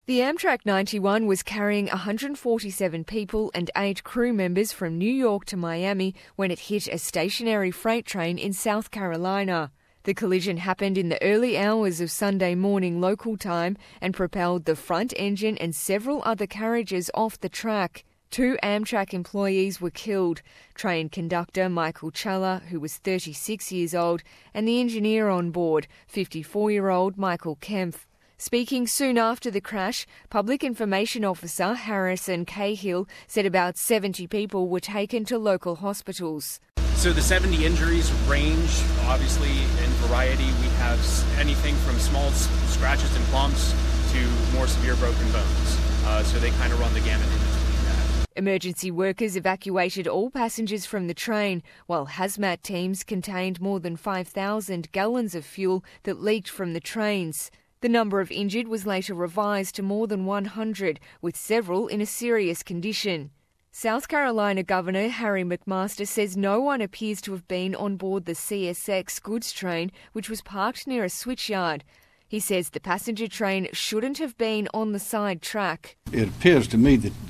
The Amtrak 91 was carrying 147 people and 8 crew members from New York to Miami when it hit a stationary freight train in South Carolina. The collision happened in the early hours of Sunday morning local time and propelled the front engine and several other carriages off the track. 2 Amtrak employees were killed, train conductor Michael Challa, who was 36 years old, and the engineer on board, 54-year-old Michael Kempf. Speaking soon after the crash, Public Information Officer Harrison Cahill said about 70 people were taken to local hospitals. So the 70 injuries range, obviously, in variety. We have anything from small scratches and bumps to more severe broken bones. So they kind of run the gamut in between that. Emergency workers evacuated all passengers from the train, while hazmat teams contained more than 5,000 gallons of fuel that leaked from the trains. The number of injured was later revised to more than 100, with several in a serious condition. South Carolina Governor Harry McMaster says no one appears to have been on board the CSX goods train, which was parked near a switchyard. He says the passenger train shouldn't have been on the side track. It appears to me that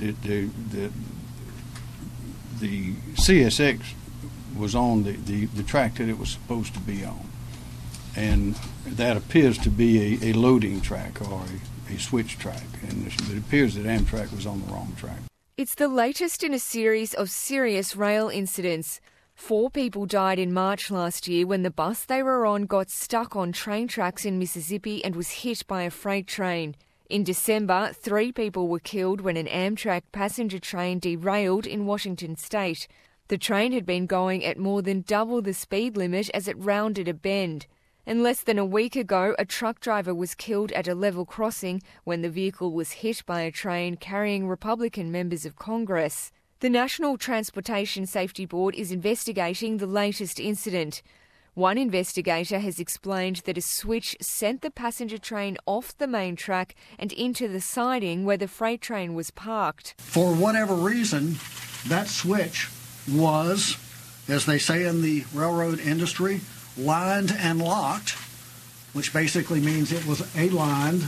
the CSX was on the track that it was supposed to be on. And that appears to be a loading track or a switch track. And it appears that Amtrak was on the wrong track. It's the latest in a series of serious rail incidents. 4 people died in March last year when the bus they were on got stuck on train tracks in Mississippi and was hit by a freight train. In December, 3 people were killed when an Amtrak passenger train derailed in Washington state. The train had been going at more than double the speed limit as it rounded a bend. And less than a week ago, a truck driver was killed at a level crossing when the vehicle was hit by a train carrying Republican members of Congress. The National Transportation Safety Board is investigating the latest incident. One investigator has explained that a switch sent the passenger train off the main track and into the siding where the freight train was parked. For whatever reason, that switch was, as they say in the railroad industry, lined and locked, which basically means it was aligned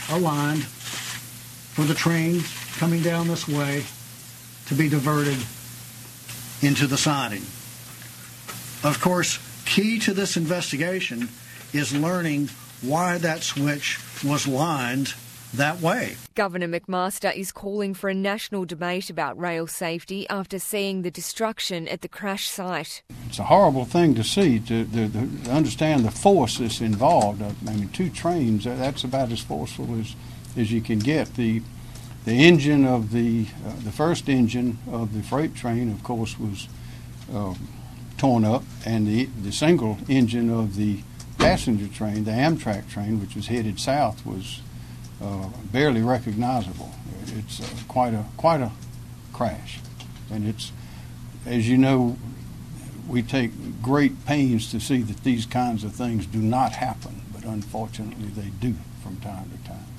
for the train coming down this way to be diverted into the siding. Of course, key to this investigation is learning why that switch was lined that way. Governor McMaster is calling for a national debate about rail safety after seeing the destruction at the crash site. It's a horrible thing to see, to understand the force that's involved. I mean, 2 trains, that's about as forceful as you can get. The engine of the first engine of the freight train, of course, was torn up, and the single engine of the passenger train, the Amtrak train, which was headed south, was barely recognizable. It's quite a crash, and it's, as you know, we take great pains to see that these kinds of things do not happen, but unfortunately they do from time to time.